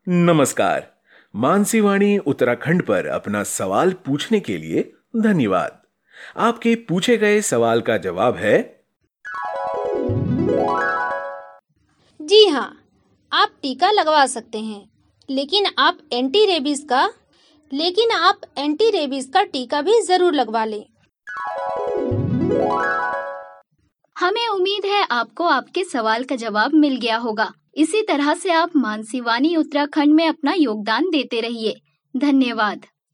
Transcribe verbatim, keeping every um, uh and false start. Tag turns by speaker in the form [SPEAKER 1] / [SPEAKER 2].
[SPEAKER 1] नमस्कार। मानसीवाणी उत्तराखंड पर अपना सवाल पूछने के लिए धन्यवाद। आपके पूछे गए सवाल का जवाब है
[SPEAKER 2] जी हाँ, आप टीका लगवा सकते हैं, लेकिन आप एंटी रेबीज का लेकिन आप एंटी रेबीज का टीका भी जरूर लगवा लें।
[SPEAKER 3] हमें उम्मीद है आपको आपके सवाल का जवाब मिल गया होगा। इसी तरह से आप मानसीवाणी उत्तराखंड में अपना योगदान देते रहिए। धन्यवाद।